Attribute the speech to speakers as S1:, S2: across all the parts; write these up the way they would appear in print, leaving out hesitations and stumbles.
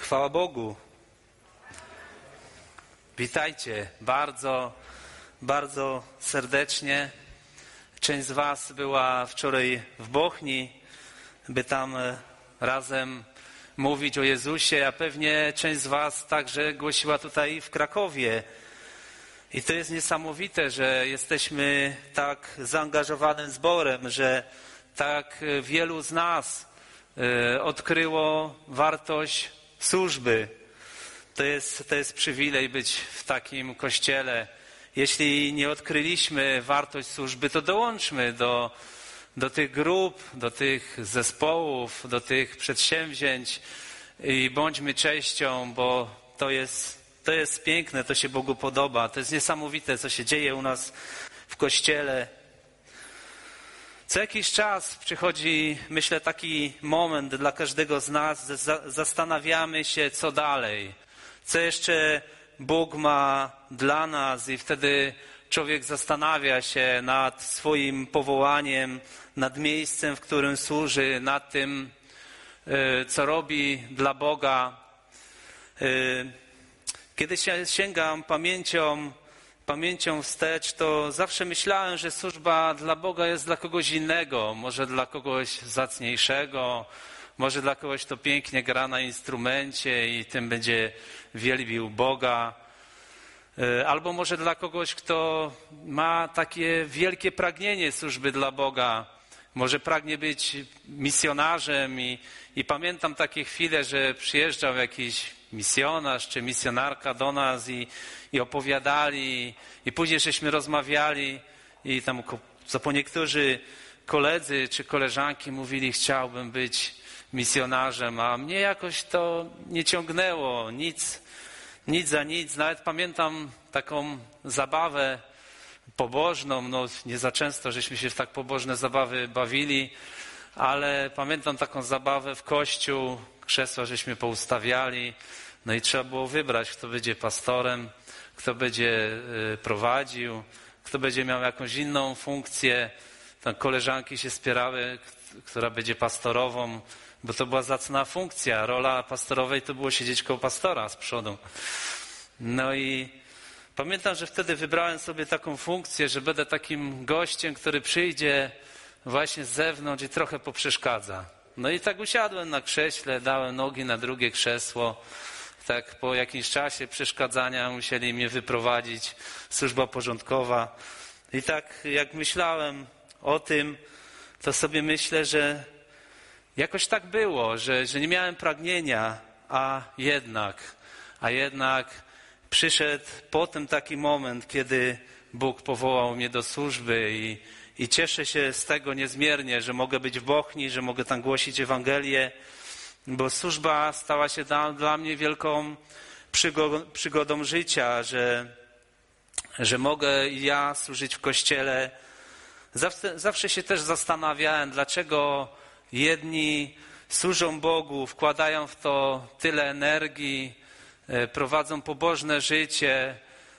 S1: Chwała Bogu. Witajcie bardzo, bardzo serdecznie. Część z was była wczoraj w Bochni, by tam razem mówić o Jezusie, a pewnie część z was także głosiła tutaj w Krakowie. I to jest niesamowite, że jesteśmy tak zaangażowanym zborem, że tak wielu z nas odkryło wartość służby. To jest przywilej być w takim kościele. Jeśli nie odkryliśmy wartość służby, to dołączmy do tych grup, do tych zespołów, do tych przedsięwzięć i bądźmy częścią, bo to jest piękne, to się Bogu podoba. To jest niesamowite, co się dzieje u nas w kościele. Co jakiś czas przychodzi, myślę, taki moment dla każdego z nas, zastanawiamy się, co dalej, co jeszcze Bóg ma dla nas i wtedy człowiek zastanawia się nad swoim powołaniem, nad miejscem, w którym służy, nad tym, co robi dla Boga. Kiedy się sięgam pamięcią wstecz, to zawsze myślałem, że służba dla Boga jest dla kogoś innego, może dla kogoś zacniejszego, może dla kogoś, kto pięknie gra na instrumencie i tym będzie wielbił Boga, albo może dla kogoś, kto ma takie wielkie pragnienie służby dla Boga, może pragnie być misjonarzem i pamiętam takie chwile, że przyjeżdżał jakiś misjonarz czy misjonarka do nas i opowiadali i później żeśmy rozmawiali i tam po niektórzy koledzy czy koleżanki mówili, chciałbym być misjonarzem, a mnie jakoś to nie ciągnęło, nic za nic. Nawet pamiętam taką zabawę pobożną, no nie za często żeśmy się w tak pobożne zabawy bawili, ale pamiętam taką zabawę w kościół, krzesła żeśmy poustawiali, no i trzeba było wybrać, kto będzie pastorem, kto będzie prowadził, kto będzie miał jakąś inną funkcję. Tam koleżanki się spierały, która będzie pastorową, bo to była zacna funkcja. Rola pastorowej to było siedzieć koło pastora z przodu. No i pamiętam, że wtedy wybrałem sobie taką funkcję, że będę takim gościem, który przyjdzie właśnie z zewnątrz i trochę poprzeszkadza. No i tak usiadłem na krześle, dałem nogi na drugie krzesło. Tak po jakimś czasie przeszkadzania musieli mnie wyprowadzić, służba porządkowa. I tak jak myślałem o tym, to sobie myślę, że jakoś tak było, że nie miałem pragnienia, a jednak przyszedł potem taki moment, kiedy Bóg powołał mnie do służby i cieszę się z tego niezmiernie, że mogę być w Bochni, że mogę tam głosić Ewangelię, bo służba stała się dla mnie wielką przygodą życia, że mogę i ja służyć w Kościele. Zawsze się też zastanawiałem, dlaczego jedni służą Bogu, wkładają w to tyle energii, prowadzą pobożne życie,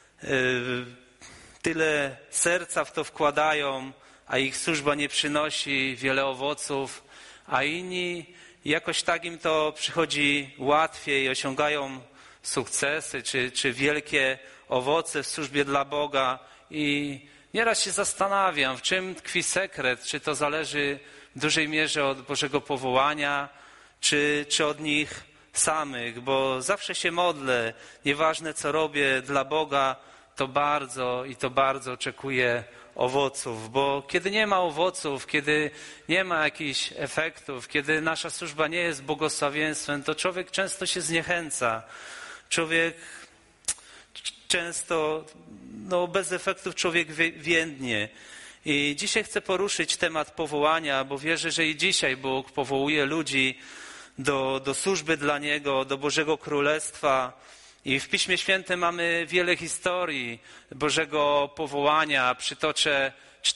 S1: tyle serca w to wkładają, a ich służba nie przynosi wiele owoców, a inni jakoś tak im to przychodzi łatwiej, osiągają sukcesy czy wielkie owoce w służbie dla Boga. I nieraz się zastanawiam, w czym tkwi sekret, czy to zależy w dużej mierze od Bożego powołania, czy od nich samych, bo zawsze się modlę, nieważne co robię dla Boga, to bardzo oczekuję owoców, bo kiedy nie ma owoców, kiedy nie ma jakichś efektów, kiedy nasza służba nie jest błogosławieństwem, to człowiek często się zniechęca. Człowiek często, bez efektów człowiek więdnie. I dzisiaj chcę poruszyć temat powołania, bo wierzę, że i dzisiaj Bóg powołuje ludzi do służby dla Niego, do Bożego Królestwa. I w Piśmie Świętym mamy wiele historii Bożego powołania. Przytoczę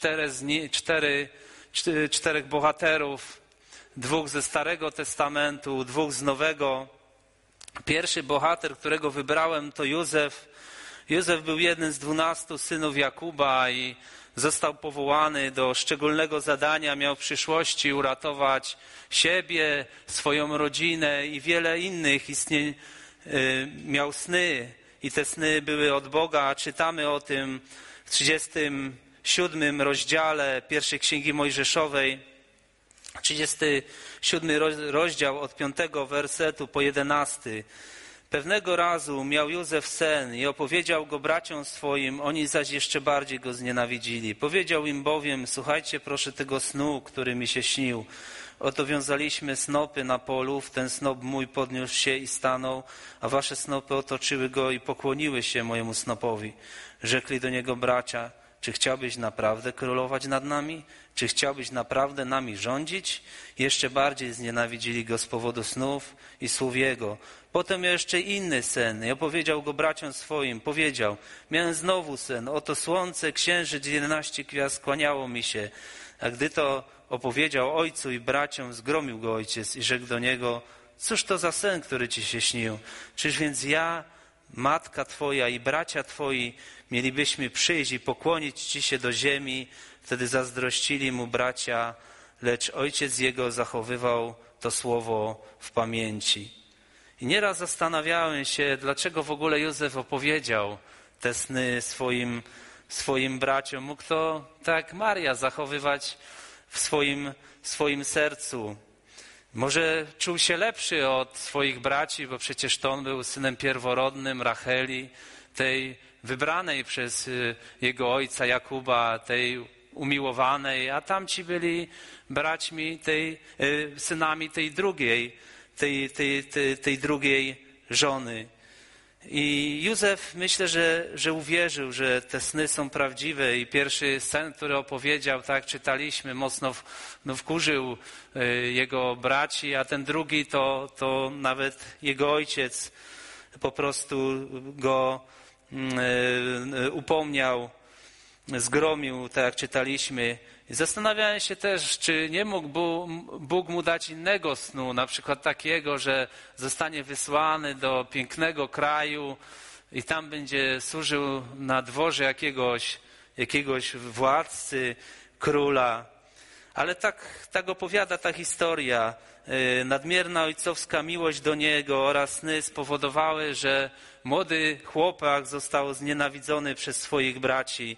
S1: czterech bohaterów, 2 ze Starego Testamentu, 2 z Nowego. Pierwszy bohater, którego wybrałem, to Józef. Józef był jednym z 12 synów Jakuba i został powołany do szczególnego zadania, miał w przyszłości uratować siebie, swoją rodzinę i wiele innych miał sny i te sny były od Boga. Czytamy o tym w 37 rozdziale pierwszej Księgi Mojżeszowej, 37 rozdział od 5 wersetu po 11. Pewnego razu miał Józef sen i opowiedział go braciom swoim, oni zaś jeszcze bardziej go znienawidzili. Powiedział im bowiem: słuchajcie proszę tego snu, który mi się śnił. Oto wiązaliśmy snopy na polu, ten snop mój podniósł się i stanął, a wasze snopy otoczyły go i pokłoniły się mojemu snopowi. Rzekli do niego bracia: czy chciałbyś naprawdę królować nad nami? Czy chciałbyś naprawdę nami rządzić? Jeszcze bardziej znienawidzili go z powodu snów i słów jego. Potem miał jeszcze inny sen i opowiedział go braciom swoim. Powiedział: miałem znowu sen, oto słońce, księżyc, 11 gwiazd kłaniało mi się. A gdy to opowiedział ojcu i braciom, zgromił go ojciec i rzekł do niego: cóż to za sen, który ci się śnił? Czyż więc ja, matka twoja i bracia twoi mielibyśmy przyjść i pokłonić ci się do ziemi? Wtedy zazdrościli mu bracia, lecz ojciec jego zachowywał to słowo w pamięci. I nieraz zastanawiałem się, dlaczego w ogóle Józef opowiedział te sny swoim braciom. Mógł to tak jak Maria zachowywać w swoim sercu. Może czuł się lepszy od swoich braci, bo przecież to on był synem pierworodnym Racheli, tej wybranej przez jego ojca Jakuba, tej umiłowanej, a tamci byli braćmi synami tej drugiej żony. I Józef, myślę, że uwierzył, że te sny są prawdziwe i pierwszy sen, który opowiedział, tak jak czytaliśmy, mocno wkurzył jego braci, a ten drugi to nawet jego ojciec po prostu go upomniał, zgromił, tak jak czytaliśmy. I zastanawiałem się też, czy nie mógł Bóg mu dać innego snu, na przykład takiego, że zostanie wysłany do pięknego kraju i tam będzie służył na dworze jakiegoś władcy, króla. Ale tak opowiada ta historia. Nadmierna ojcowska miłość do niego oraz sny spowodowały, że młody chłopak został znienawidzony przez swoich braci.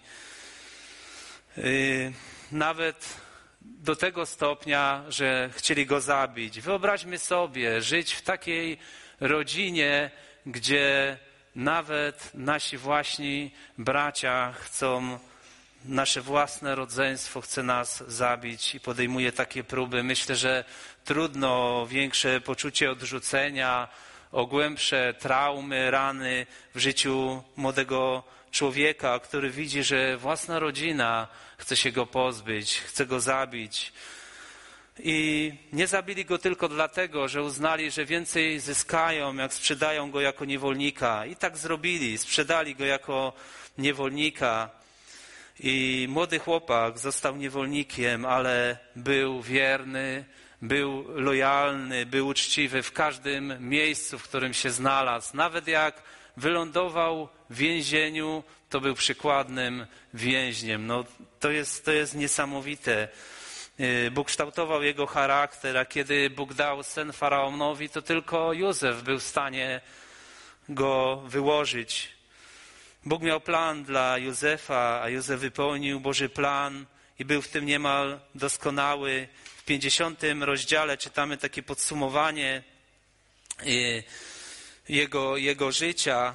S1: Nawet do tego stopnia, że chcieli go zabić. Wyobraźmy sobie żyć w takiej rodzinie, gdzie nawet nasi właśnie bracia chcą, nasze własne rodzeństwo chce nas zabić i podejmuje takie próby. Myślę, że trudno większe poczucie odrzucenia, o głębsze traumy, rany w życiu młodego człowieka, który widzi, że własna rodzina chce się go pozbyć, chce go zabić. I nie zabili go tylko dlatego, że uznali, że więcej zyskają, jak sprzedają go jako niewolnika. I tak zrobili, sprzedali go jako niewolnika. I młody chłopak został niewolnikiem, ale był wierny, był lojalny, był uczciwy w każdym miejscu, w którym się znalazł. Nawet jak wylądował w więzieniu, to był przykładnym więźniem. No, to jest niesamowite. Bóg kształtował jego charakter, a kiedy Bóg dał sen Faraonowi, to tylko Józef był w stanie go wyłożyć. Bóg miał plan dla Józefa, a Józef wypełnił Boży plan i był w tym niemal doskonały. W 50 rozdziale czytamy takie podsumowanie jego życia,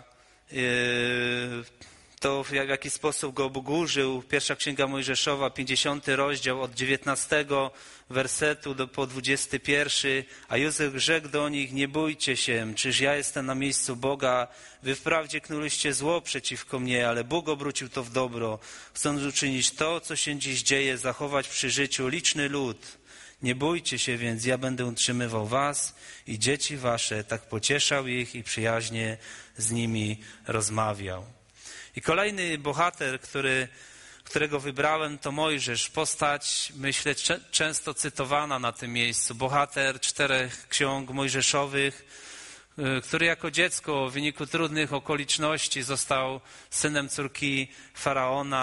S1: to w jaki sposób go Bóg użył. Pierwsza Księga Mojżeszowa, 50 rozdział od 19 wersetu po 21. A Józef rzekł do nich: nie bójcie się, czyż ja jestem na miejscu Boga? Wy wprawdzie knuliście zło przeciwko mnie, ale Bóg obrócił to w dobro, chcąc uczynić to, co się dziś dzieje, zachować przy życiu liczny lud. Nie bójcie się więc, ja będę utrzymywał was i dzieci wasze, tak pocieszał ich i przyjaźnie z nimi rozmawiał. I kolejny bohater, którego wybrałem, to Mojżesz. Postać, myślę, często cytowana na tym miejscu. Bohater 4 ksiąg mojżeszowych, który jako dziecko w wyniku trudnych okoliczności został synem córki Faraona.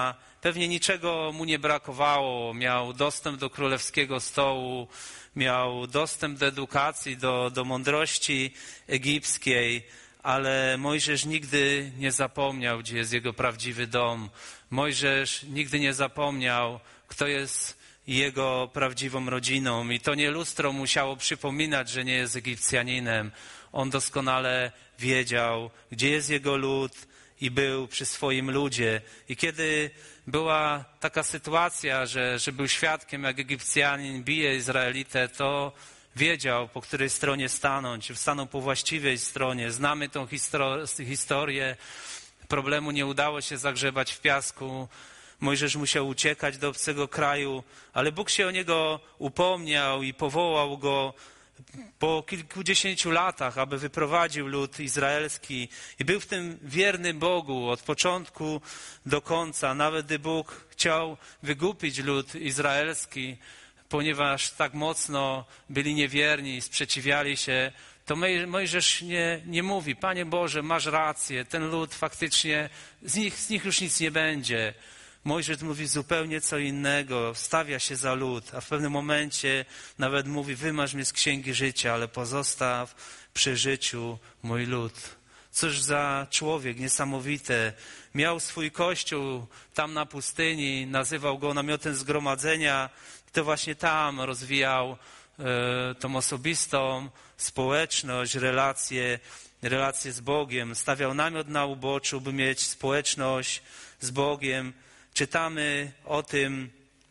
S1: pewnie niczego mu nie brakowało. Miał dostęp do królewskiego stołu, miał dostęp do edukacji, do mądrości egipskiej, ale Mojżesz nigdy nie zapomniał, gdzie jest jego prawdziwy dom. Mojżesz nigdy nie zapomniał, kto jest jego prawdziwą rodziną. I to nie lustro musiało przypominać, że nie jest Egipcjaninem. On doskonale wiedział, gdzie jest jego lud i był przy swoim ludzie. I kiedy była taka sytuacja, że był świadkiem, jak Egipcjanin bije Izraelitę, to wiedział, po której stronie stanąć. Stanął po właściwej stronie. Znamy tą historię. Problemu nie udało się zagrzebać w piasku. Mojżesz musiał uciekać do obcego kraju, ale Bóg się o niego upomniał i powołał go po kilkudziesięciu latach, aby wyprowadził lud izraelski. I był w tym wierny Bogu od początku do końca. Nawet gdy Bóg chciał wygubić lud izraelski, ponieważ tak mocno byli niewierni, sprzeciwiali się, to Mojżesz nie mówi: Panie Boże, masz rację, ten lud faktycznie, z nich już nic nie będzie. Mojżesz mówi zupełnie co innego, stawia się za lud, a w pewnym momencie nawet mówi: wymaż mnie z księgi życia, ale pozostaw przy życiu mój lud. Cóż za człowiek niesamowity. Miał swój kościół tam na pustyni, nazywał go namiotem zgromadzenia. To właśnie tam rozwijał tą osobistą społeczność, relacje z Bogiem. Stawiał namiot na uboczu, by mieć społeczność z Bogiem. Czytamy o tym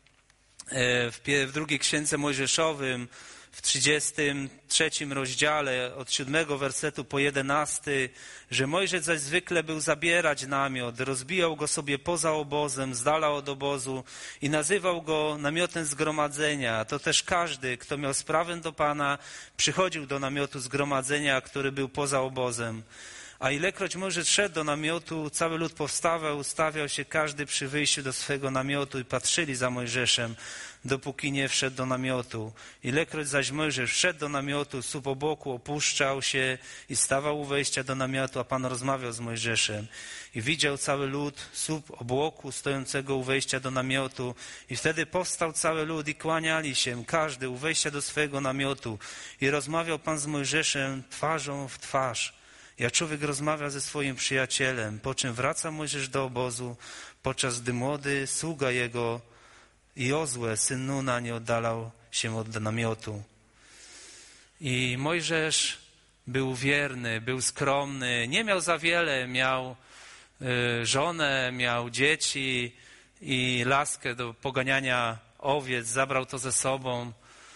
S1: w drugiej księdze Mojżeszowym, w 33 rozdziale, od 7 wersetu po 11, że Mojżesz zaś zwykle był zabierać namiot, rozbijał go sobie poza obozem, z dala od obozu i nazywał go namiotem zgromadzenia. To też każdy, kto miał sprawę do Pana, przychodził do namiotu zgromadzenia, który był poza obozem. A ilekroć Mojżesz szedł do namiotu, cały lud powstawał, ustawiał się każdy przy wyjściu do swego namiotu i patrzyli za Mojżeszem, dopóki nie wszedł do namiotu. Ilekroć zaś Mojżesz wszedł do namiotu, słup obłoku opuszczał się i stawał u wejścia do namiotu, a Pan rozmawiał z Mojżeszem. I widział cały lud słup obłoku stojącego u wejścia do namiotu. I wtedy powstał cały lud i kłaniali się, każdy u wejścia do swojego namiotu. I rozmawiał Pan z Mojżeszem twarzą w twarz, jak człowiek rozmawia ze swoim przyjacielem, po czym wraca Mojżesz do obozu, podczas gdy młody sługa jego Jozue, syn Nuna, nie oddalał się od namiotu. I Mojżesz był wierny, był skromny, nie miał za wiele, miał żonę, miał dzieci i laskę do poganiania owiec, zabrał to ze sobą.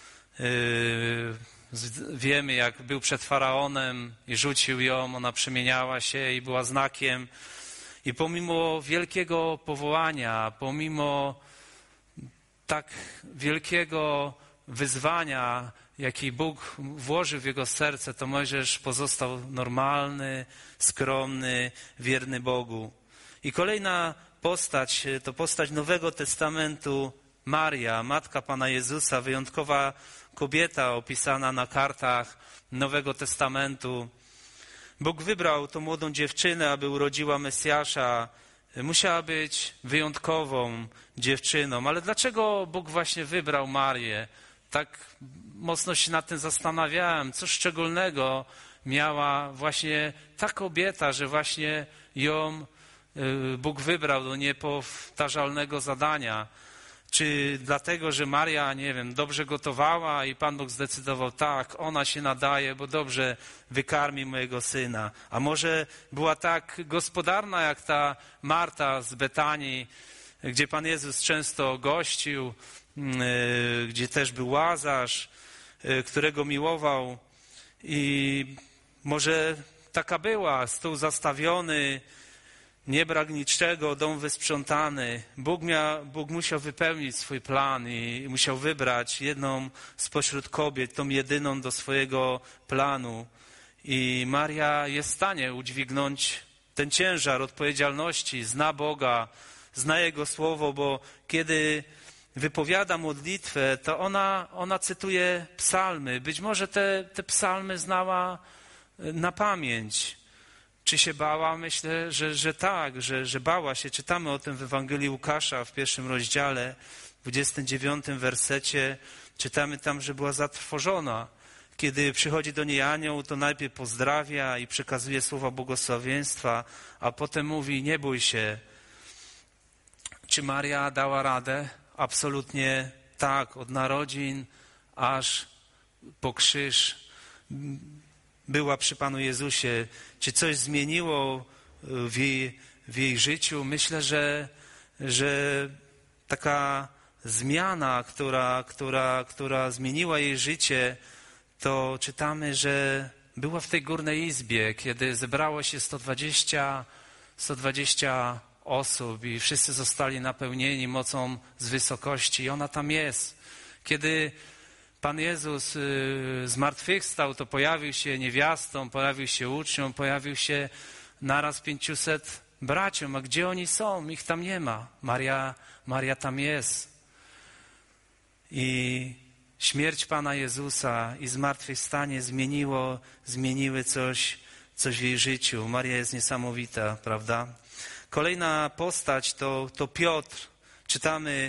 S1: Wiemy, jak był przed Faraonem i rzucił ją, ona przemieniała się i była znakiem. I pomimo wielkiego powołania, pomimo tak wielkiego wyzwania, jaki Bóg włożył w jego serce, to Mojżesz pozostał normalny, skromny, wierny Bogu. I kolejna postać to postać Nowego Testamentu, Maria, matka Pana Jezusa, wyjątkowa kobieta opisana na kartach Nowego Testamentu. Bóg wybrał tą młodą dziewczynę, aby urodziła Mesjasza. Musiała być wyjątkową dziewczyną. Ale dlaczego Bóg właśnie wybrał Marię? Tak mocno się nad tym zastanawiałem. Co szczególnego miała właśnie ta kobieta, że właśnie ją Bóg wybrał do niepowtarzalnego zadania. Czy dlatego, że Maria, nie wiem, dobrze gotowała i Pan Bóg zdecydował: tak, ona się nadaje, bo dobrze wykarmi mojego syna. A może była tak gospodarna jak ta Marta z Betanii, gdzie Pan Jezus często gościł, gdzie też był Łazarz, którego miłował. I może taka była, stół zastawiony, nie brak niczego, dom wysprzątany. Bóg musiał wypełnić swój plan i musiał wybrać jedną spośród kobiet, tą jedyną do swojego planu. I Maria jest w stanie udźwignąć ten ciężar odpowiedzialności, zna Boga, zna Jego Słowo, bo kiedy wypowiada modlitwę, to ona cytuje psalmy. Być może te psalmy znała na pamięć. Czy się bała? Myślę, że tak, że bała się. Czytamy o tym w Ewangelii Łukasza w 1 rozdziale, w 29 wersecie. Czytamy tam, że była zatrwożona. Kiedy przychodzi do niej anioł, to najpierw pozdrawia i przekazuje słowa błogosławieństwa, a potem mówi: nie bój się. Czy Maria dała radę? Absolutnie tak. Od narodzin aż po krzyż była przy Panu Jezusie. Czy coś zmieniło w jej życiu? Myślę, że taka zmiana, która zmieniła jej życie, to czytamy, że była w tej górnej izbie, kiedy zebrało się 120 osób i wszyscy zostali napełnieni mocą z wysokości i ona tam jest. Kiedy Pan Jezus zmartwychwstał, to pojawił się niewiastom, pojawił się uczniom, pojawił się naraz 500 braciom. A gdzie oni są? Ich tam nie ma. Maria tam jest. I śmierć Pana Jezusa i zmartwychwstanie zmieniły coś w jej życiu. Maria jest niesamowita, prawda? Kolejna postać to Piotr. Czytamy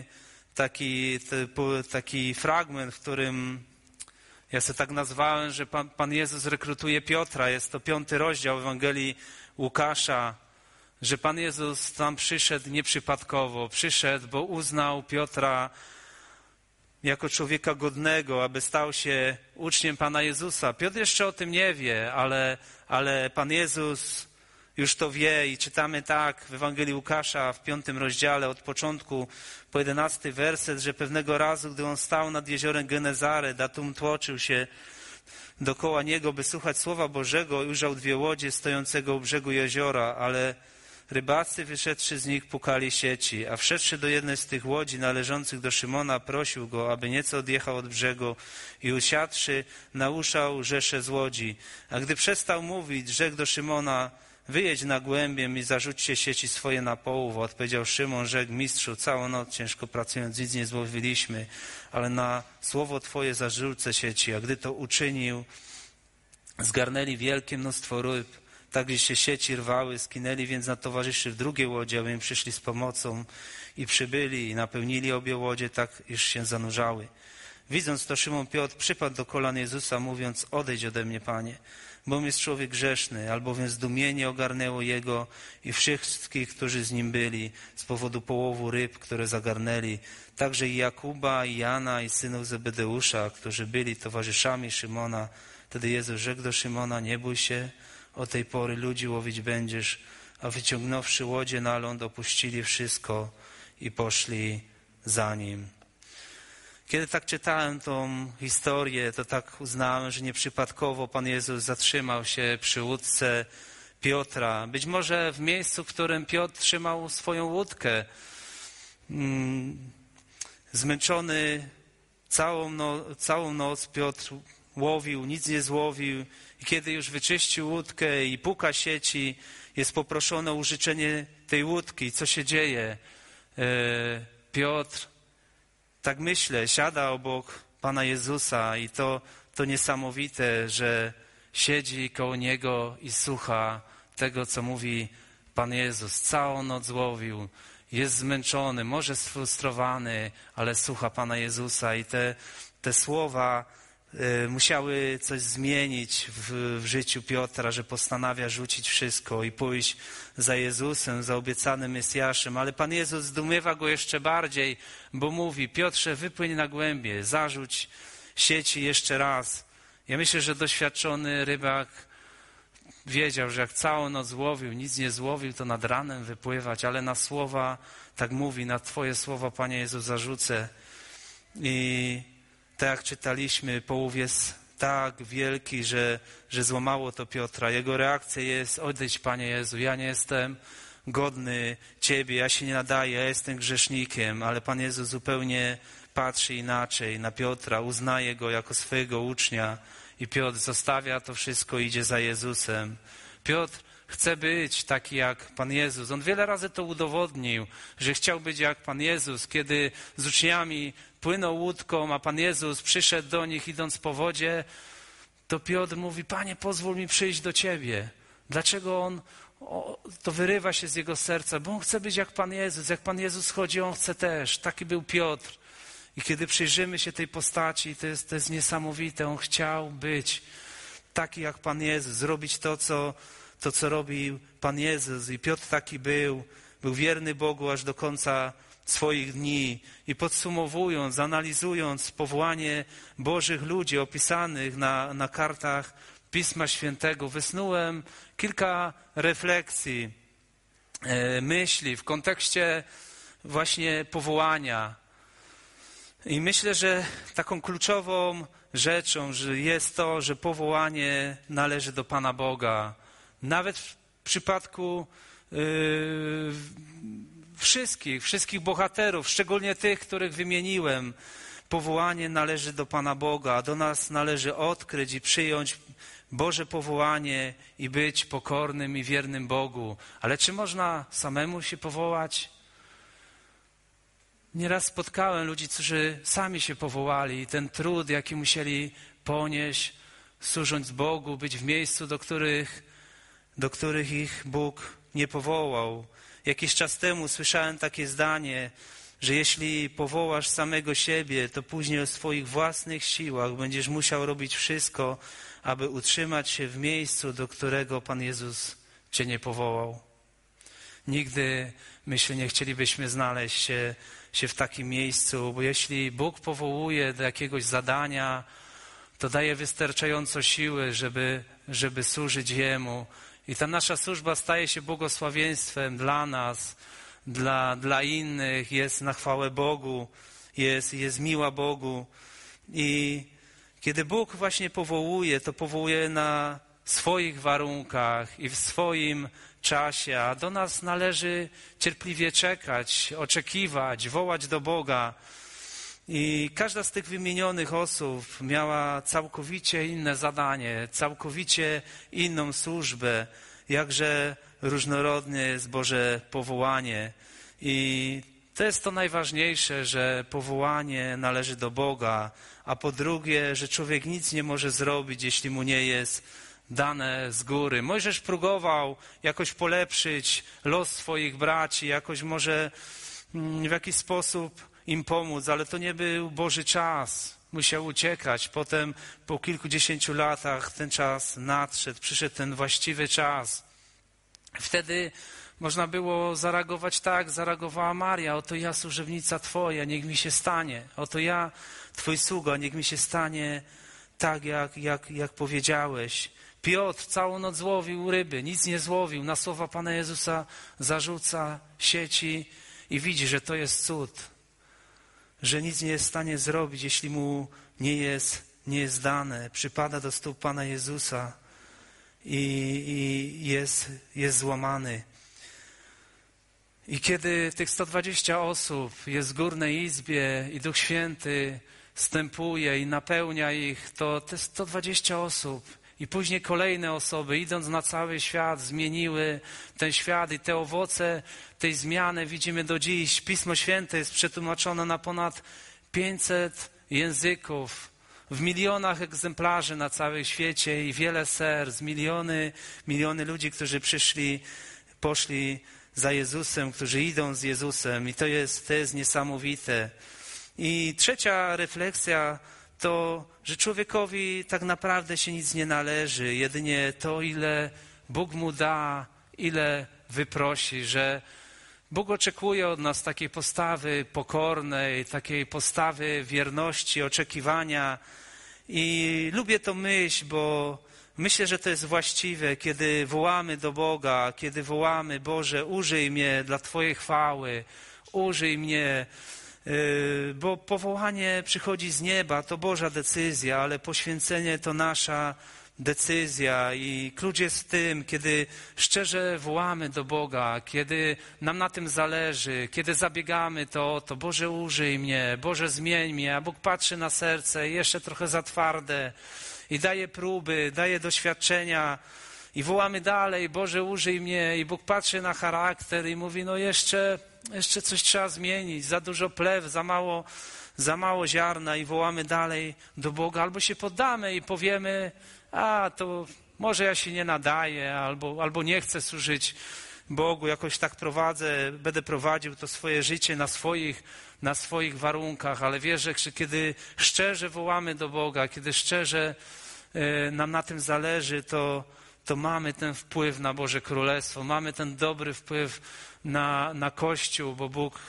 S1: taki fragment, w którym ja sobie tak nazwałem, że Pan Jezus rekrutuje Piotra. Jest to 5 rozdział Ewangelii Łukasza, że Pan Jezus tam przyszedł nieprzypadkowo. Przyszedł, bo uznał Piotra jako człowieka godnego, aby stał się uczniem Pana Jezusa. Piotr jeszcze o tym nie wie, ale Pan Jezus już to wie i czytamy tak w Ewangelii Łukasza w 5 rozdziale od początku po 11 werset, że pewnego razu, gdy on stał nad jeziorem Genezaret, a tłum tłoczył się dokoła niego, by słuchać Słowa Bożego, ujrzał 2 łodzie stojącego u brzegu jeziora, ale rybacy wyszedłszy z nich pukali sieci, a wszedłszy do jednej z tych łodzi należących do Szymona, prosił go, aby nieco odjechał od brzegu i usiadłszy, nauszał rzeszę z łodzi. A gdy przestał mówić, rzekł do Szymona: wyjedź na głębię i zarzućcie sieci swoje na połów. Odpowiedział Szymon, rzekł: mistrzu, całą noc ciężko pracując nic nie złowiliśmy, ale na słowo Twoje zarzucę sieci. A gdy to uczynił, zgarnęli wielkie mnóstwo ryb, tak że się sieci rwały, skinęli więc na towarzyszy w drugiej łodzi, aby im przyszli z pomocą i przybyli i napełnili obie łodzie tak, iż się zanurzały. Widząc to, Szymon Piotr przypadł do kolan Jezusa, mówiąc: odejdź ode mnie, Panie, bo jest człowiek grzeszny, albowiem zdumienie ogarnęło jego i wszystkich, którzy z nim byli, z powodu połowu ryb, które zagarnęli. Także i Jakuba, i Jana, i synów Zebedeusza, którzy byli towarzyszami Szymona. Wtedy Jezus rzekł do Szymona: nie bój się, od tej pory ludzi łowić będziesz. A wyciągnąwszy łodzie na ląd, opuścili wszystko i poszli za nim. Kiedy tak czytałem tą historię, to tak uznałem, że nieprzypadkowo Pan Jezus zatrzymał się przy łódce Piotra. Być może w miejscu, w którym Piotr trzymał swoją łódkę. Zmęczony całą noc Piotr łowił, nic nie złowił. I kiedy już wyczyścił łódkę i puka sieci, jest poproszone o użyczenie tej łódki. Co się dzieje? Piotr, tak myślę, siada obok Pana Jezusa i to niesamowite, że siedzi koło Niego i słucha tego, co mówi Pan Jezus. Całą noc łowił, jest zmęczony, może sfrustrowany, ale słucha Pana Jezusa i te słowa musiały coś zmienić w życiu Piotra, że postanawia rzucić wszystko i pójść za Jezusem, za obiecanym Mesjaszem. Ale Pan Jezus zdumiewa go jeszcze bardziej, bo mówi: Piotrze, wypłyń na głębie, zarzuć sieci jeszcze raz. Ja myślę, że doświadczony rybak wiedział, że jak całą noc łowił, nic nie złowił, to nad ranem wypływać, ale na słowa, tak mówi, na Twoje słowa, Panie Jezu, zarzucę. I tak jak czytaliśmy, połów jest tak wielki, że złamało to Piotra. Jego reakcja jest: odejdź, Panie Jezu, ja nie jestem godny Ciebie, ja się nie nadaję, ja jestem grzesznikiem. Ale Pan Jezus zupełnie patrzy inaczej na Piotra, uznaje go jako swojego ucznia i Piotr zostawia to wszystko i idzie za Jezusem. Piotr chce być taki jak Pan Jezus. On wiele razy to udowodnił, że chciał być jak Pan Jezus. Kiedy z uczniami płynął łódką, a Pan Jezus przyszedł do nich idąc po wodzie, to Piotr mówi: Panie, pozwól mi przyjść do Ciebie. Dlaczego to wyrywa się z jego serca? Bo on chce być jak Pan Jezus. Jak Pan Jezus chodzi, on chce też. Taki był Piotr. I kiedy przyjrzymy się tej postaci, to jest niesamowite. On chciał być taki jak Pan Jezus, zrobić to, co robił Pan Jezus. I Piotr taki był wierny Bogu aż do końca swoich dni. I podsumowując, analizując powołanie Bożych ludzi opisanych na kartach Pisma Świętego, wysnułem kilka refleksji, myśli w kontekście właśnie powołania. I myślę, że taką kluczową rzeczą jest to, że powołanie należy do Pana Boga. Nawet w przypadku wszystkich bohaterów, szczególnie tych, których wymieniłem, powołanie należy do Pana Boga. Do nas należy odkryć i przyjąć Boże powołanie i być pokornym i wiernym Bogu. Ale czy można samemu się powołać? Nieraz spotkałem ludzi, którzy sami się powołali i ten trud, jaki musieli ponieść, służąc Bogu, być w miejscu, do których ich Bóg nie powołał. Jakiś czas temu słyszałem takie zdanie, że jeśli powołasz samego siebie, to później o swoich własnych siłach będziesz musiał robić wszystko, aby utrzymać się w miejscu, do którego Pan Jezus Cię nie powołał. Nigdy, myślę, nie chcielibyśmy znaleźć się w takim miejscu, bo jeśli Bóg powołuje do jakiegoś zadania, to daje wystarczająco siły, żeby służyć Jemu. I ta nasza służba staje się błogosławieństwem dla nas, dla innych, jest na chwałę Bogu, jest miła Bogu. I kiedy Bóg właśnie powołuje, to powołuje na swoich warunkach i w swoim czasie, a do nas należy cierpliwie czekać, oczekiwać, wołać do Boga. I każda z tych wymienionych osób miała całkowicie inne zadanie, całkowicie inną służbę, jakże różnorodne jest Boże powołanie. I to jest to najważniejsze, że powołanie należy do Boga, a po drugie, że człowiek nic nie może zrobić, jeśli mu nie jest dane z góry. Mojżesz próbował jakoś polepszyć los swoich braci, jakoś może w jakiś sposób im pomóc, ale to nie był Boży czas. Musiał uciekać. Potem po kilkudziesięciu latach ten czas nadszedł, przyszedł ten właściwy czas. Wtedy można było zareagować tak, zareagowała Maria, oto ja służebnica Twoja, niech mi się stanie. Oto ja, Twój sługa, niech mi się stanie tak, jak powiedziałeś. Piotr całą noc łowił ryby, nic nie złowił. Na słowa Pana Jezusa zarzuca sieci i widzi, że to jest cud. Że nic nie jest w stanie zrobić, jeśli mu nie jest dane. Przypada do stóp Pana Jezusa i jest złamany. I kiedy tych 120 osób jest w górnej izbie i Duch Święty wstępuje i napełnia ich, to te 120 osób i później kolejne osoby, idąc na cały świat, zmieniły ten świat i te owoce tej zmiany widzimy do dziś. Pismo Święte jest przetłumaczone na ponad 500 języków, w milionach egzemplarzy na całym świecie i wiele serc, miliony ludzi, którzy poszli za Jezusem, którzy idą z Jezusem i to jest niesamowite. I trzecia refleksja to, że człowiekowi tak naprawdę się nic nie należy, jedynie to, ile Bóg mu da, ile wyprosi, że Bóg oczekuje od nas takiej postawy pokornej, takiej postawy wierności, oczekiwania i lubię tą myśl, bo myślę, że to jest właściwe, kiedy wołamy do Boga, kiedy wołamy, Boże, użyj mnie dla Twojej chwały, użyj mnie, bo powołanie przychodzi z nieba, to Boża decyzja, ale poświęcenie to nasza decyzja i klucz jest w tym, kiedy szczerze wołamy do Boga, kiedy nam na tym zależy, kiedy zabiegamy to Boże użyj mnie, Boże zmień mnie, a Bóg patrzy na serce jeszcze trochę za twarde i daje próby, daje doświadczenia i wołamy dalej, Boże użyj mnie i Bóg patrzy na charakter i mówi, no jeszcze coś trzeba zmienić, za dużo plew, za mało ziarna i wołamy dalej do Boga, albo się poddamy i powiemy, to może ja się nie nadaję, albo nie chcę służyć Bogu, jakoś tak będę prowadził to swoje życie na swoich warunkach, ale wierzę, że kiedy szczerze wołamy do Boga, kiedy szczerze nam na tym zależy, to mamy ten wpływ na Boże Królestwo, mamy ten dobry wpływ na Kościół, bo Bóg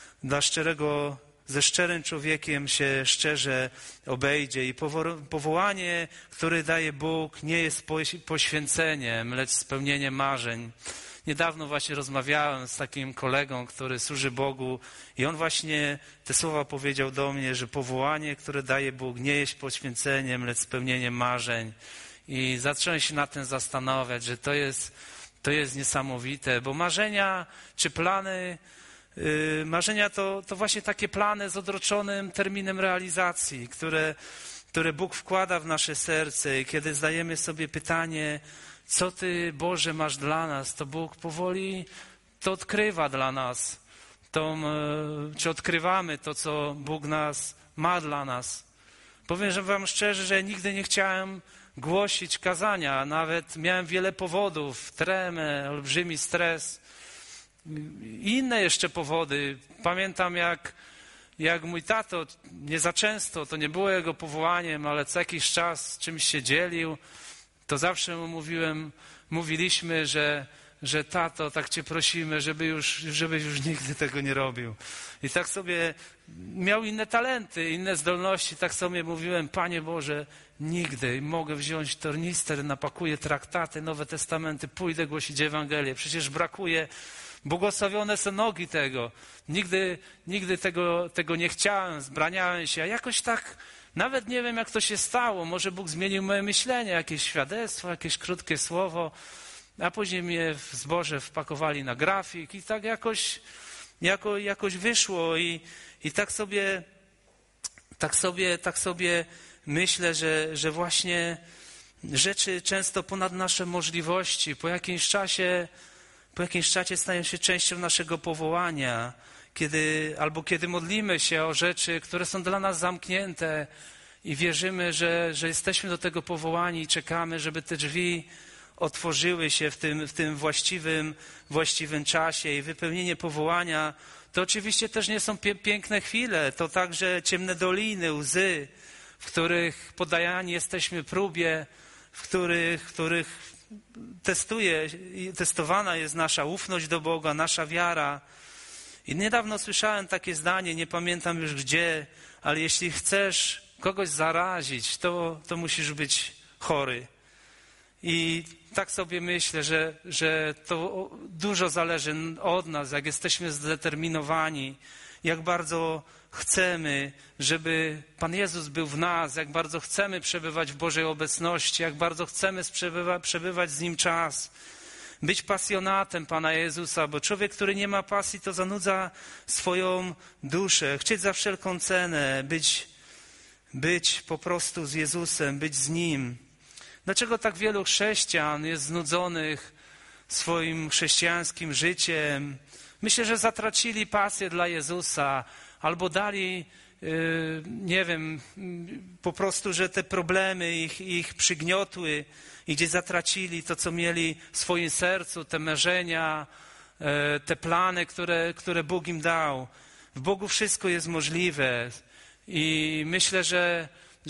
S1: ze szczerym człowiekiem się szczerze obejdzie i powołanie, które daje Bóg, nie jest poświęceniem, lecz spełnieniem marzeń. Niedawno właśnie rozmawiałem z takim kolegą, który służy Bogu i on właśnie te słowa powiedział do mnie, że powołanie, które daje Bóg, nie jest poświęceniem, lecz spełnieniem marzeń. I zacząłem się nad tym zastanawiać, że to jest niesamowite, bo marzenia czy plany, marzenia to właśnie takie plany z odroczonym terminem realizacji, które Bóg wkłada w nasze serce i kiedy zdajemy sobie pytanie, co Ty, Boże, masz dla nas, to Bóg powoli to odkrywa dla nas. Czy odkrywamy to, co Bóg ma dla nas. Powiem wam szczerze, że nigdy nie chciałem głosić kazania. Nawet miałem wiele powodów, tremę, olbrzymi stres i inne jeszcze powody. Pamiętam, jak mój tato, nie za często, to nie było jego powołaniem, ale co jakiś czas czymś się dzielił, to zawsze mu mówiliśmy, że tato, tak Cię prosimy, żebyś już nigdy tego nie robił. I tak sobie miał inne talenty, inne zdolności, tak sobie mówiłem, Panie Boże, nigdy mogę wziąć tornister, napakuję traktaty, Nowe Testamenty, pójdę głosić Ewangelię. Przecież brakuje, błogosławione są nogi tego. Nigdy tego nie chciałem, zbraniałem się, a jakoś tak nawet nie wiem, jak to się stało. Może Bóg zmienił moje myślenie, jakieś świadectwo, jakieś krótkie słowo, a później mnie w zborze wpakowali na grafik i tak jakoś wyszło i tak sobie myślę, że właśnie rzeczy często ponad nasze możliwości po jakimś czasie stają się częścią naszego powołania, kiedy modlimy się o rzeczy, które są dla nas zamknięte i wierzymy, że jesteśmy do tego powołani i czekamy, żeby te drzwi otworzyły się w tym właściwym czasie i wypełnienie powołania, to oczywiście też nie są piękne chwile, to także ciemne doliny, łzy, w których poddani jesteśmy próbie, w których testowana jest nasza ufność do Boga, nasza wiara. I niedawno słyszałem takie zdanie, nie pamiętam już gdzie, ale jeśli chcesz kogoś zarazić, to musisz być chory. I tak sobie myślę, że to dużo zależy od nas, jak jesteśmy zdeterminowani, jak bardzo chcemy, żeby Pan Jezus był w nas, jak bardzo chcemy przebywać w Bożej obecności, jak bardzo chcemy przebywać z Nim czas. Być pasjonatem Pana Jezusa, bo człowiek, który nie ma pasji, to zanudza swoją duszę. Chcieć za wszelką cenę, być po prostu z Jezusem, być z Nim. Dlaczego tak wielu chrześcijan jest znudzonych swoim chrześcijańskim życiem? Myślę, że zatracili pasję dla Jezusa albo dali, nie wiem, po prostu, że te problemy ich przygniotły i gdzieś zatracili to, co mieli w swoim sercu, te marzenia, te plany, które Bóg im dał. W Bogu wszystko jest możliwe i myślę, że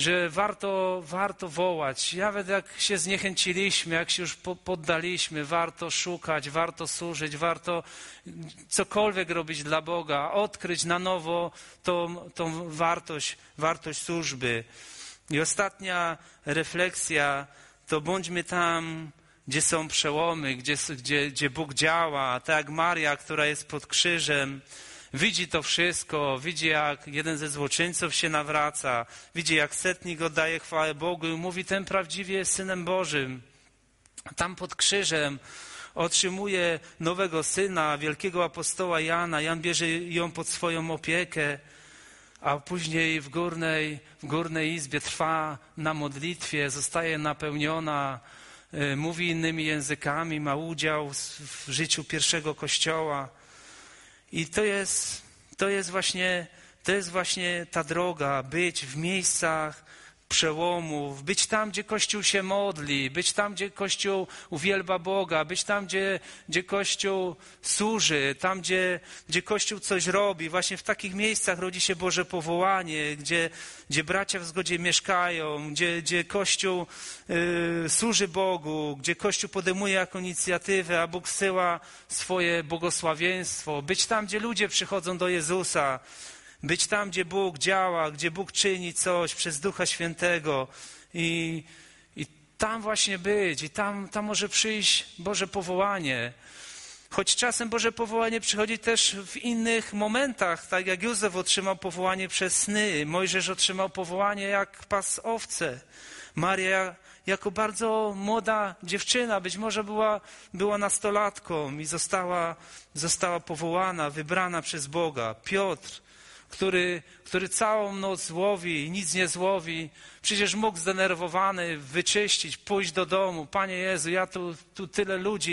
S1: warto wołać. Nawet jak się zniechęciliśmy, jak się już poddaliśmy, warto szukać, warto służyć, warto cokolwiek robić dla Boga, odkryć na nowo tą wartość służby. I ostatnia refleksja to bądźmy tam, gdzie są przełomy, gdzie Bóg działa, tak jak Maria, która jest pod krzyżem, widzi to wszystko, widzi jak jeden ze złoczyńców się nawraca, widzi jak setnik oddaje chwałę Bogu i mówi, ten prawdziwie jest Synem Bożym. Tam pod krzyżem otrzymuje nowego syna, wielkiego apostoła Jana. Jan bierze ją pod swoją opiekę, a później w górnej izbie trwa na modlitwie, zostaje napełniona, mówi innymi językami, ma udział w życiu pierwszego Kościoła. I to jest właśnie ta droga, być w miejscach, przełomów, być tam, gdzie Kościół się modli, być tam, gdzie Kościół uwielbia Boga, być tam, gdzie Kościół służy, tam, gdzie Kościół coś robi. Właśnie w takich miejscach rodzi się Boże powołanie, gdzie bracia w zgodzie mieszkają, gdzie Kościół służy Bogu, gdzie Kościół podejmuje jako inicjatywę, a Bóg zsyła swoje błogosławieństwo. Być tam, gdzie ludzie przychodzą do Jezusa, być tam, gdzie Bóg działa, gdzie Bóg czyni coś przez Ducha Świętego i tam właśnie być i tam może przyjść Boże powołanie. Choć czasem Boże powołanie przychodzi też w innych momentach, tak jak Józef otrzymał powołanie przez sny, Mojżesz otrzymał powołanie jak pas owce, Maria jako bardzo młoda dziewczyna, być może była nastolatką i została powołana, wybrana przez Boga. Piotr, który całą noc łowi i nic nie złowi, przecież mógł zdenerwowany wyczyścić, pójść do domu. Panie Jezu, ja tu tyle ludzi,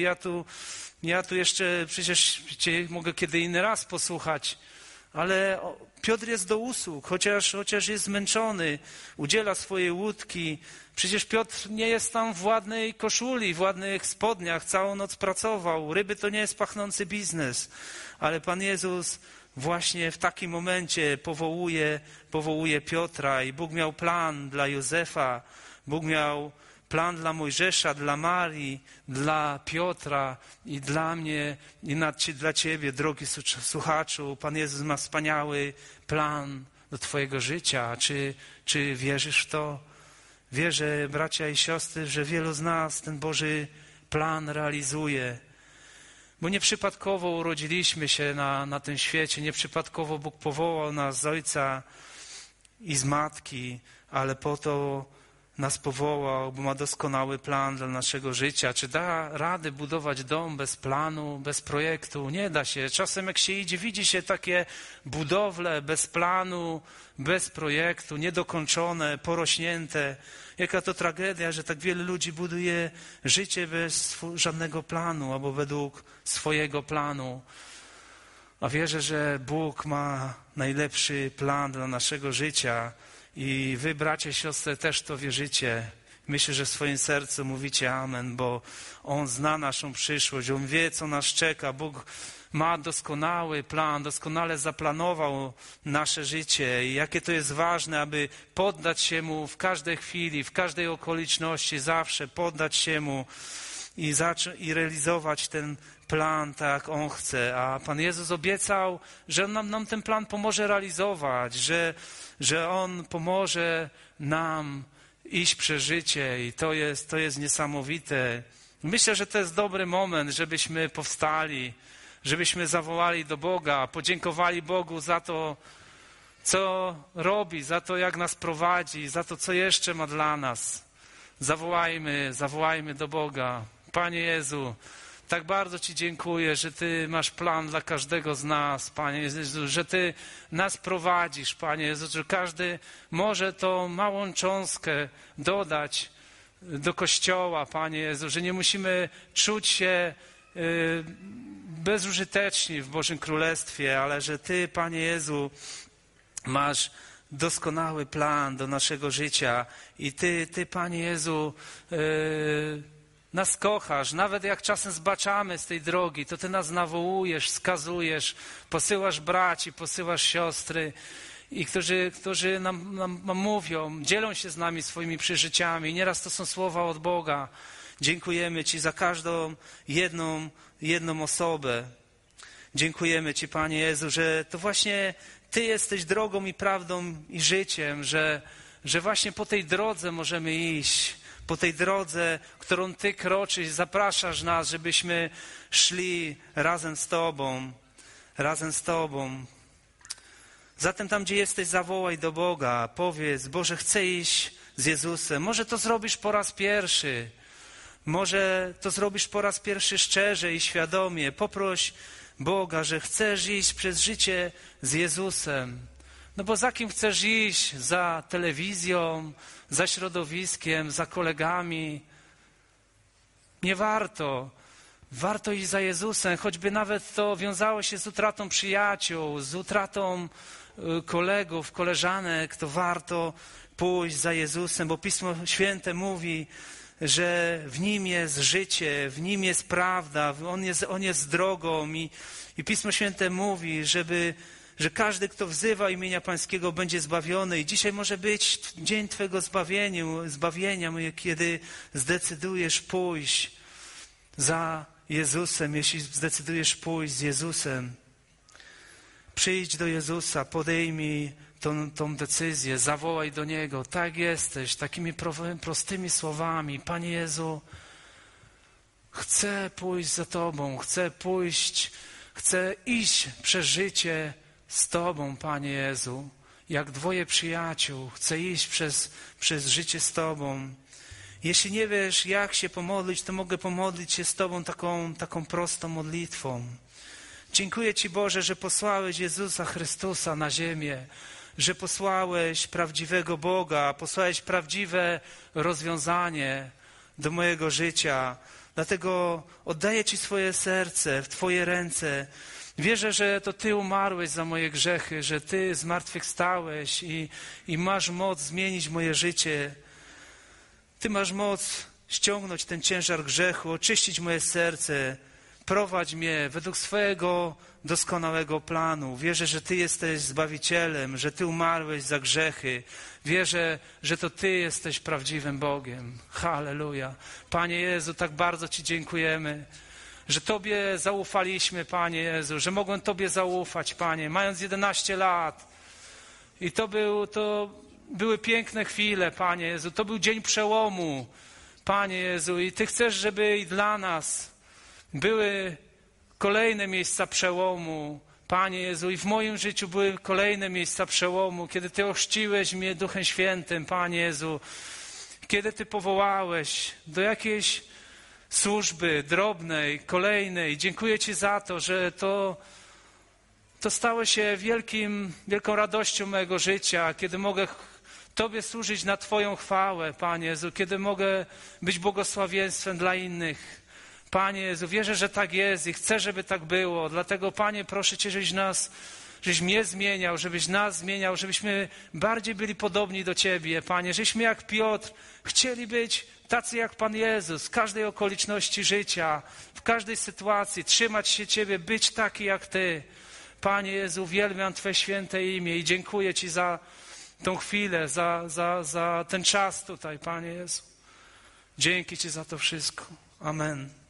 S1: ja tu jeszcze przecież Cię mogę kiedy inny raz posłuchać. Ale Piotr jest do usług, chociaż jest zmęczony, udziela swojej łódki. Przecież Piotr nie jest tam w ładnej koszuli, w ładnych spodniach, całą noc pracował. Ryby to nie jest pachnący biznes, ale Pan Jezus właśnie w takim momencie powołuje Piotra i Bóg miał plan dla Józefa, Bóg miał plan dla Mojżesza, dla Marii, dla Piotra i dla mnie i dla Ciebie, drogi słuchaczu. Pan Jezus ma wspaniały plan do Twojego życia. Czy wierzysz w to? Wierzę, bracia i siostry, że wielu z nas ten Boży plan realizuje. Bo nieprzypadkowo urodziliśmy się na tym świecie, nieprzypadkowo Bóg powołał nas z ojca i z matki, ale po to nas powołał, bo ma doskonały plan dla naszego życia. Czy da radę budować dom bez planu, bez projektu? Nie da się. Czasem jak się idzie, widzi się takie budowle bez planu, bez projektu, niedokończone, porośnięte. Jaka to tragedia, że tak wiele ludzi buduje życie bez żadnego planu albo według swojego planu. A wierzę, że Bóg ma najlepszy plan dla naszego życia i wy, bracia, siostry, też to wierzycie. Myślę, że w swoim sercu mówicie amen, bo On zna naszą przyszłość, On wie, co nas czeka. Bóg ma doskonały plan, doskonale zaplanował nasze życie i jakie to jest ważne, aby poddać się Mu w każdej chwili, w każdej okoliczności, zawsze poddać się Mu i realizować ten plan tak, jak On chce. A Pan Jezus obiecał, że On nam ten plan pomoże realizować, że On pomoże nam iść przez życie i to jest niesamowite. Myślę, że to jest dobry moment, żebyśmy powstali, żebyśmy zawołali do Boga, podziękowali Bogu za to, co robi, za to, jak nas prowadzi, za to, co jeszcze ma dla nas. Zawołajmy do Boga. Panie Jezu, tak bardzo Ci dziękuję, że Ty masz plan dla każdego z nas, Panie Jezu, że Ty nas prowadzisz, Panie Jezu, że każdy może tą małą cząstkę dodać do Kościoła, Panie Jezu, że nie musimy czuć się bezużyteczni w Bożym Królestwie, ale że Ty, Panie Jezu, masz doskonały plan do naszego życia i Ty, Panie Jezu, nas kochasz, nawet jak czasem zbaczamy z tej drogi, to Ty nas nawołujesz, wskazujesz, posyłasz braci, posyłasz siostry, i którzy nam mówią, dzielą się z nami swoimi przeżyciami. Nieraz to są słowa od Boga. Dziękujemy Ci za każdą jedną osobę. Dziękujemy Ci, Panie Jezu, że to właśnie Ty jesteś drogą i prawdą i życiem, że właśnie po tej drodze możemy iść. Po tej drodze, którą Ty kroczysz, zapraszasz nas, żebyśmy szli razem z Tobą. Razem z Tobą. Zatem tam, gdzie jesteś, zawołaj do Boga. Powiedz, Boże, chcę iść z Jezusem. Może to zrobisz po raz pierwszy. Może to zrobisz po raz pierwszy szczerze i świadomie. Poproś Boga, że chcesz iść przez życie z Jezusem. No bo za kim chcesz iść? Za telewizją, za środowiskiem, za kolegami? Nie warto. warto iść za Jezusem, choćby nawet to wiązało się z utratą przyjaciół, z utratą kolegów, koleżanek, to warto pójść za Jezusem, bo Pismo Święte mówi, że w Nim jest życie, w Nim jest prawda, On jest drogą i Pismo Święte mówi, że każdy, kto wzywa imienia Pańskiego, będzie zbawiony. I dzisiaj może być dzień Twojego zbawienia, kiedy zdecydujesz pójść za Jezusem, jeśli zdecydujesz pójść z Jezusem. Przyjdź do Jezusa, podejmij tą decyzję, zawołaj do Niego. Tak jesteś, takimi prostymi słowami. Panie Jezu, chcę pójść za Tobą, chcę iść przez życie z Tobą, Panie Jezu. Jak dwoje przyjaciół, chcę iść przez życie z Tobą. Jeśli nie wiesz, jak się pomodlić, to mogę pomodlić się z Tobą taką prostą modlitwą. Dziękuję Ci, Boże, że posłałeś Jezusa Chrystusa na ziemię, że posłałeś prawdziwego Boga, posłałeś prawdziwe rozwiązanie do mojego życia. Dlatego oddaję Ci swoje serce w Twoje ręce. Wierzę, że to Ty umarłeś za moje grzechy, że Ty zmartwychwstałeś i masz moc zmienić moje życie. Ty masz moc ściągnąć ten ciężar grzechu, oczyścić moje serce. Prowadź mnie według swojego doskonałego planu. Wierzę, że Ty jesteś Zbawicielem, że Ty umarłeś za grzechy. Wierzę, że to Ty jesteś prawdziwym Bogiem. Halleluja. Panie Jezu, tak bardzo Ci dziękujemy, że Tobie zaufaliśmy, Panie Jezu, że mogłem Tobie zaufać, Panie, mając 11 lat. I to były piękne chwile, Panie Jezu. To był dzień przełomu, Panie Jezu. I Ty chcesz, żeby i dla nas były kolejne miejsca przełomu, Panie Jezu. I w moim życiu były kolejne miejsca przełomu, kiedy Ty ochrzciłeś mnie Duchem Świętym, Panie Jezu. Kiedy Ty powołałeś do jakiejś służby drobnej, kolejnej. Dziękuję Ci za to, że to stało się wielką radością mojego życia, kiedy mogę Tobie służyć na Twoją chwałę, Panie Jezu, kiedy mogę być błogosławieństwem dla innych. Panie Jezu, wierzę, że tak jest i chcę, żeby tak było. Dlatego, Panie, proszę Cię, żebyś mnie zmieniał, żebyś nas zmieniał, żebyśmy bardziej byli podobni do Ciebie, Panie. Żebyśmy jak Piotr chcieli być tacy jak Pan Jezus w każdej okoliczności życia, w każdej sytuacji, trzymać się Ciebie, być taki jak Ty. Panie Jezu, uwielbiam Twoje święte imię i dziękuję Ci za tą chwilę, za ten czas tutaj, Panie Jezu. Dzięki Ci za to wszystko. Amen.